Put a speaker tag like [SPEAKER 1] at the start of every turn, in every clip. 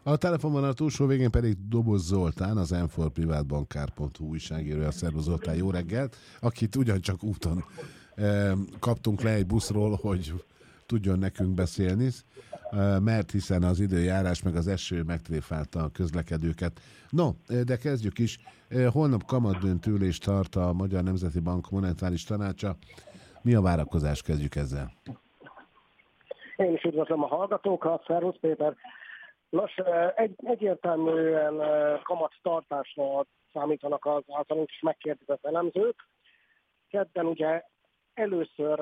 [SPEAKER 1] A telefonban a túlsó végén pedig Doboz Zoltán, az m4privatbankár.hu újságírója. Szervusz Zoltán, jó reggelt, akit ugyancsak úton kaptunk le egy buszról, hogy tudjon nekünk beszélni, mert hiszen az időjárás meg az eső megtréfálta a közlekedőket. No, de kezdjük is. Holnap kamatdöntő ülést tart a Magyar Nemzeti Bank monetáris tanácsa. Mi a várakozás? Kezdjük ezzel.
[SPEAKER 2] Én is üdvözlöm a hallgatókat, szervusz Péter. Nos, egyértelműen kamattartásra számítanak az általunk is megkérdezett elemzők. Kedden ugye először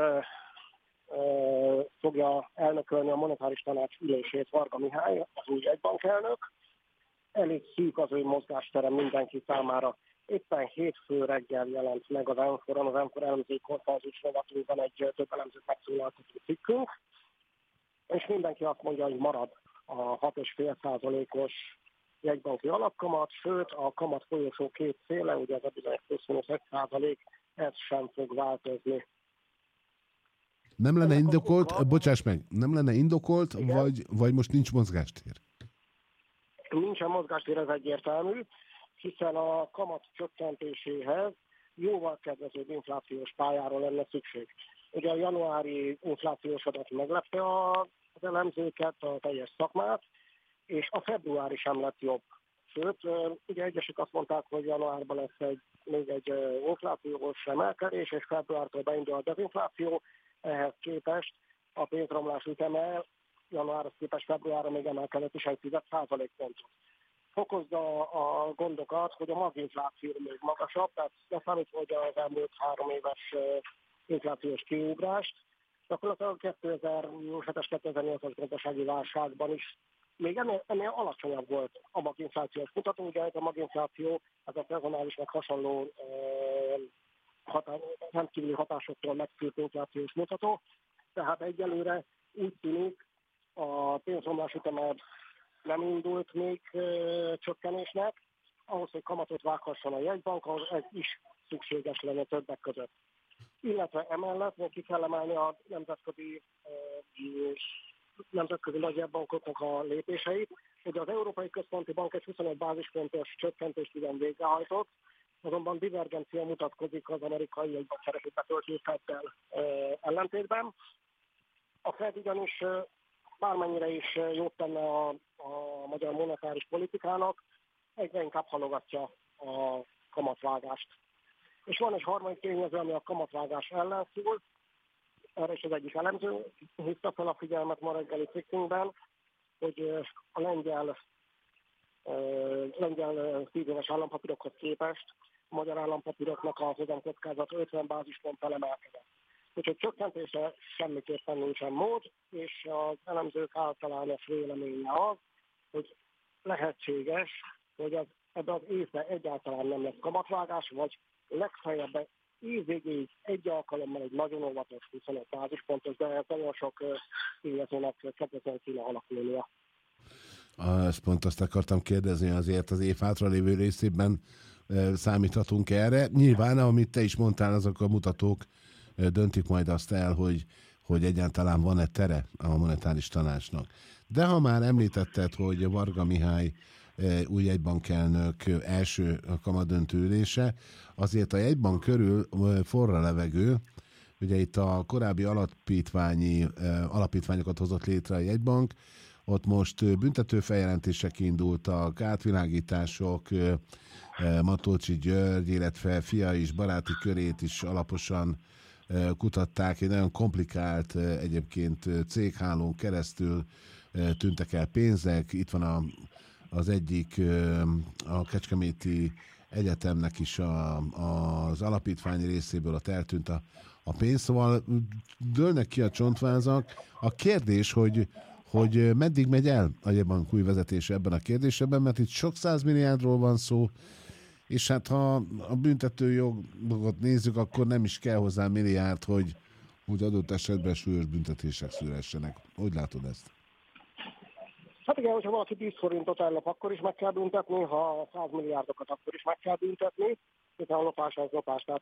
[SPEAKER 2] fogja elnökölni a monetáris tanács ülését Varga Mihály, az új jegybankelnök. Elég szűk az ő mozgástere mindenki számára. Éppen hétfő reggel jelent meg az M4-on, az M4 elemzői konferenciás rovatunkban egy több elemzőt megszólaltató cikkünk, és mindenki azt mondja, hogy marad a 6,5%-os jegybanki alapkamat, sőt a kamat folyosó két széle, ugye ez a bizonyos plusz-minusz 1%, ez sem fog változni.
[SPEAKER 1] Nem lenne indokolt, bocsáss meg, nem lenne indokolt, vagy most nincs mozgástér?
[SPEAKER 2] Nincsen mozgástér, ez egyértelmű, hiszen a kamat csökkentéséhez jóval kedvezőbb inflációs pályáról lenne szükség. Ugye a januári inflációs adat meglepte az elemzőket, a teljes szakmát, és a februári sem lett jobb. Sőt, ugye egyesek azt mondták, hogy januárban lesz még egy inflációs emelkedés, és februártól beindul a dezinfláció. Ehhez képest a pénzromlás üteme januárhoz képest februárra még emelkedett is 1,1% pontot. Fokozza a gondokat, hogy a maginfláció még magasabb, tehát leszámítva, hogy az elmúlt 3 éves inflációs kiugrást, gyakorlatilag a 2007-es 2008-as gazdasági válságban is még ennél alacsonyabb volt a maginflációs mutató, ugye ez a maginfláció, ez a szezonálisnak hasonló rendkívüli hatásoktól megfűrt inflációs mutató, tehát egyelőre úgy tűnik, a pénzromlás üteme nem indult még csökkenésnek, ahhoz, hogy kamatot vághasson a jegybank, ahhoz ez is szükséges lenne többek között. Illetve emellett még ki kell emelni a nemzetközi nagyjegybankoknak a lépéseit. Ugye az Európai Központi Bank egy 25 bázispontos csökkentést ugyan végrehajtott, azonban divergencia mutatkozik az amerikai jegybankszerepét betöltő Feddel ellentétben. A Fed ugyanis bármennyire is jót tenne a magyar monetáris politikának, egyre inkább halogatja a kamatvágást. És van egy harmadik tényező, ami a kamatvágás ellen szól, erre is az egyik elemző hívta fel a figyelmet ma reggeli cikkünkben, hogy a lengyel 10 éves állampapírokhoz képest a magyar állampapíroknak a hozamkockázat 50 bázispont emelkedett. Úgyhogy csökkentésre semmiképpen nincsen mód, és az elemzők általános véleménye az, hogy lehetséges, hogy ebben az évben egyáltalán nem lesz kamatvágás, vagy legfeljebb év végéig egy alkalommal egy nagyon óvatos 25 bázispontos, de ez nagyon sok tényezőnek kedvezően kéne alakulnia.
[SPEAKER 1] Ezt pont azt akartam kérdezni, azért az év hátralévő részében számíthatunk erre. Nyilván, amit te is mondtál, azok a mutatók döntik majd azt el, hogy egyáltalán van-e tere a monetáris tanácsnak. De ha már említetted, hogy Varga Mihály új jegybankelnök első kamatdöntő ülése, azért a jegybank körül forra a levegő. Ugye itt a korábbi alapítványokat hozott létre a jegybank, ott most büntető feljelentések indultak, átvilágítások, Matolcsy György, illetve fia is, baráti körét is alaposan kutatták, egy nagyon komplikált egyébként céghálón keresztül tűntek el pénzek. Itt van az egyik, a Kecskeméti Egyetemnek is az alapítványi részéből ott eltűnt a pénz, szóval dőlnek ki a csontvázak. A kérdés, hogy meddig megy el a jegybank új vezetése ebben a kérdésben, mert itt sok 100 milliárdról van szó, és hát ha a büntetőjogot nézzük, akkor nem is kell hozzá milliárd, hogy adott esetben súlyos büntetések szülessenek. Hogy látod ezt?
[SPEAKER 2] Hát igen, hogyha valaki 10 forintot ellop, akkor is meg kell büntetni, ha 100 milliárdokat, akkor is meg kell büntetni, hiszen a lopás az lopás. Tehát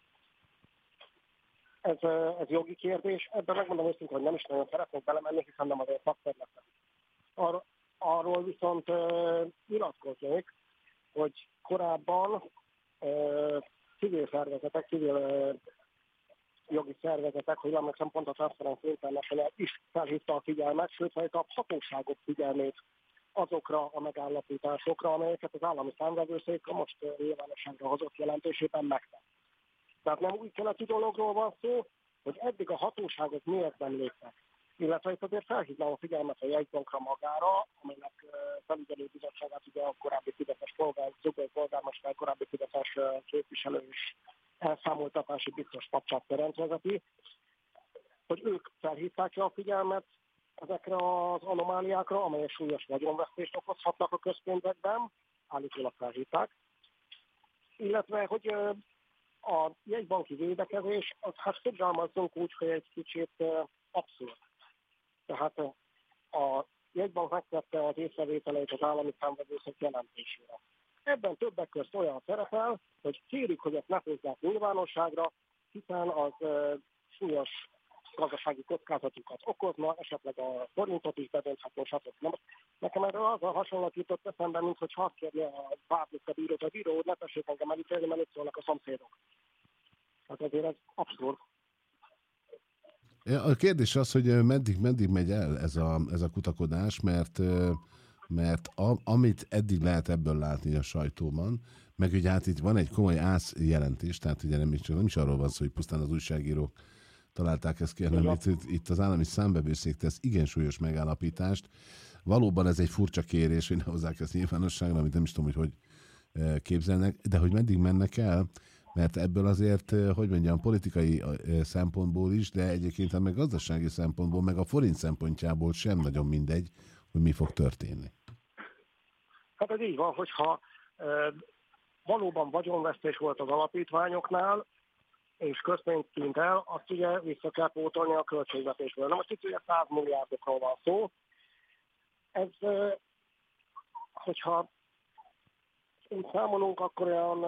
[SPEAKER 2] ez jogi kérdés. Ebben megmondom őszintén, hogy nem is nagyon szeretnék belemenni, hiszen nem azért szakterületem. Arról viszont nyilatkoznék, hogy korábban civil szervezetek, civil jogi szervezetek, hogy emlékszem, pont a Transparency International is felhívta a figyelmet, sőt, a hatóságok figyelmét azokra a megállapításokra, amelyeket az állami számvevőszék a most nyilvánosságra hozott jelentésében megtett. Tehát nem új keletű dologról van szó, hogy eddig a hatóságok miért nem léptek. Illetve itt azért felhívnám a figyelmet a jegybankra magára, amelynek felügyelő bizottságát ugye a korábbi fideszes polgármester, korábbi fideszes képviselő és elszámoltatási biztos Papcsák Ferenc vezeti, hogy ők felhívták ki a figyelmet ezekre az anomáliákra, amelyek súlyos vagyonvesztést okozhatnak a közpénzekben, állítólag felhívták, illetve, hogy a jegybanki védekezés, az hát fogalmazzunk úgy, hogy egy kicsit abszurd. Tehát a jegybank megtette az észrevételeit az állami számvevőszék jelentésére. Ebben többek közt olyan szerepel, hogy kérik, hogy ezt ne hozzák nyilvánosságra, hiszen az súlyos gazdasági kockázatokat okozna, esetleg a forintot is bedönthetné, stb. Nekem erről azzal hasonlatított eszembe, mint hogy azt kérni a vádlott a bíró, hogy ne tessék engem elítélni, mert itt szólnak a szomszédok. Hát azért ez abszurd.
[SPEAKER 1] A kérdés az, hogy meddig megy el ez a kutakodás, mert amit eddig lehet ebből látni a sajtóban, meg ugye hát itt van egy komoly jelentés, tehát ugye nem is arról van szó, hogy pusztán az újságírók találták ezt ki, hanem itt az állami számvevőszék tesz igen súlyos megállapítást. Valóban ez egy furcsa kérés, hogy ne hozzák ezt nyilvánosságra, amit nem is tudom, hogy képzelnek, de hogy meddig mennek el, mert ebből azért, hogy mondjam, politikai szempontból is, de egyébként meg gazdasági szempontból, meg a forint szempontjából sem nagyon mindegy, hogy mi fog történni.
[SPEAKER 2] Hát ez így van, hogyha valóban vagyonvesztés volt az alapítványoknál, és közpénzt tűnt el, azt ugye vissza kell pótolni a költségvetésből. Na most itt ugye 100 milliárdokról van szó. Ez, hogyha úgy számolunk, akkor olyan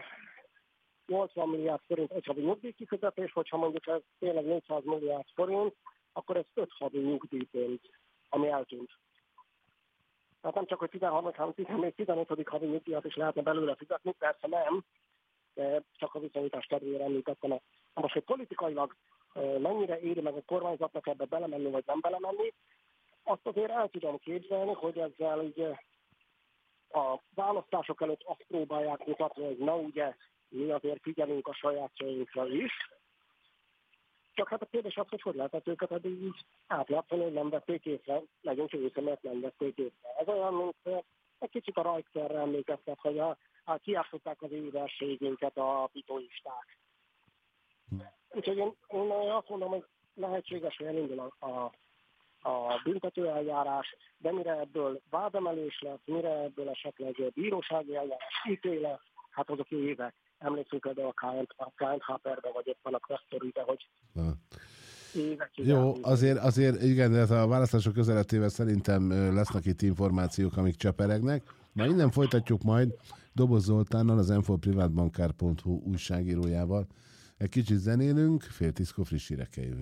[SPEAKER 2] 80 milliárd forint egy havi nyugdíjkifizetés, hogyha mondjuk ez tényleg 400 milliárd forint, akkor ez 5 havi nyugdíjpénz, ami eltűnt. Tehát nem csak, hogy 13, hanem 15. havi nyugdíjat is lehetne belőle fizetni, persze nem, de csak a viszonyítás kedvére említettem. Most, hogy politikailag mennyire éri meg a kormányzatnak ebbe belemenni, vagy nem belemenni, azt azért el tudom képzelni, hogy ezzel így a választások előtt azt próbálják mutatni, hogy na ugye, mi azért figyelünk a sajátjainkra is. Csak hát a kérdés az, hogy lehetett őket eddig így átlátszani, hogy nem vették észre, legyünk őszre, mert nem vették észre. Ez olyan, mint egy kicsit a Rajkszerre emlékeztet, hogy kiásztották az éverségünket a pitóisták. Úgyhogy én azt mondom, hogy lehetséges, hogy elindul a büntetőeljárás, de mire ebből vádemelés lesz, mire ebből esetleg bírósági eljárás ítélet, hát azok évek. Emlékszünk például a KNH-perbe, vagy éppen a Questoribe, hogy évekig.
[SPEAKER 1] Jó, azért igen, de a választások közeletével szerintem lesznek itt információk, amik cseperegnek. Na innen folytatjuk majd Doboz Zoltánnal, az m4privatbankár.hu újságírójával. Egy kicsit zenélünk, 9:30 friss hírekkel jövünk.